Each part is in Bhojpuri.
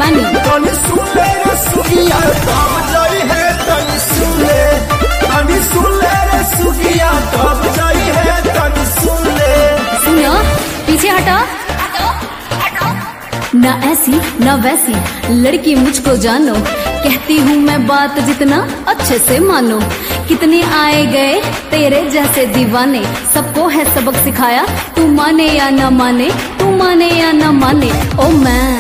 बानी। तनी सुन ले रे सुगिया तब जाई है, तनी सुन ले रे सुगिया तब जाई है, तनी सुन ले। सुनो पीछे हटो, ना ऐसी ना वैसी लड़की मुझको जानो, कहती हूँ मैं बात जितना अच्छे से मानो। कितने आए गए तेरे जैसे दीवाने, सबको है सबक सिखाया, तू माने या ना माने, तू माने या ना माने। ओ मैं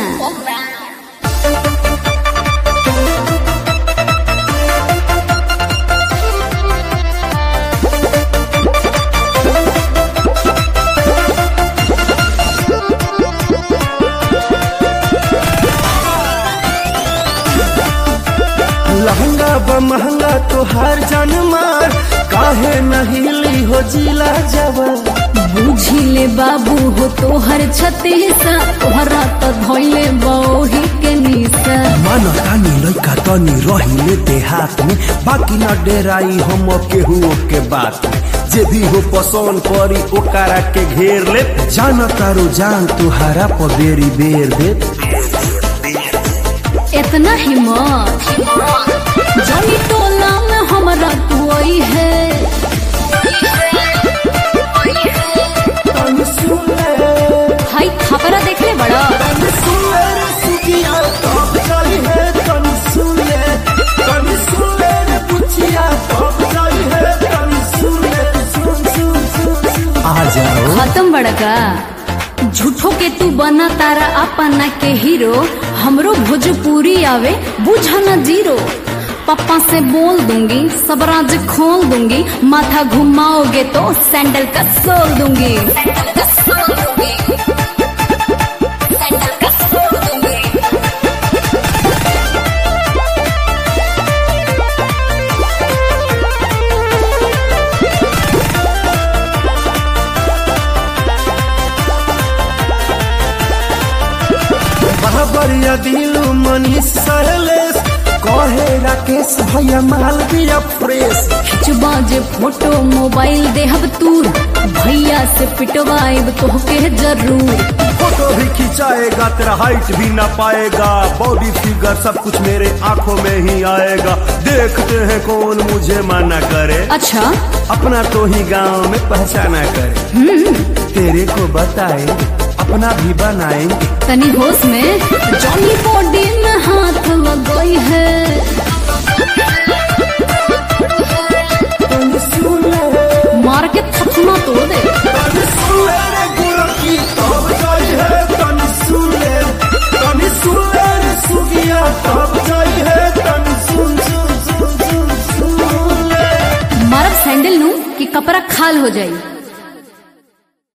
लहंगा ब महंगा तो हर जान मार, काहे नहीं ली हो जिला जवान। बुझिले बाबू हो तो हर छत्तीसा, तोहरा तो धोइले बौही के निशा। मन तानी लइका तनी रहिले देहात में, बाकी न डेराई हम केहू के बात में। जे भी हो पसंद करी ओकरा के घेर ले, जान तारो जान तुहारा पर बेरी बेर दे। इतना हिम्मत जानी टोला में हमरा तू आई है। हाई खपरा देख ले बड़ा, आ जाओ खत्म बड़का। झूठो के तू बना तारा अपना के हीरो, हमरो भोजपुरी आवे बुझा ना जीरो। पापा से बोल दूंगी सब राज खोल दूंगी, माथा घुमाओगे तो सैंडल का सोल दूंगी। बरिया दिलू मनीष सहलेस, कहे राकेश भैया माल बिया फ्रेश। खिंचबा जे फोटो मोबाइल देहब तूर, भैया से पिटवाएब तोहके जरूर। फोटो भी खिंचाएगा तेरा हाइट भी ना पाएगा, बॉडी फिगर सब कुछ मेरे आंखों में ही आएगा। देखते हैं कौन मुझे माना करे, अच्छा अपना तो ही गांव में पहचाना करे। तेरे को बताए अपना भी बनाएंगे। तनी होश में जॉनी बॉडी में हाथ लगाई है। मार के थथमा तोड़ दे। मारब सैंडल नू कि कपड़ा खाल हो जाई।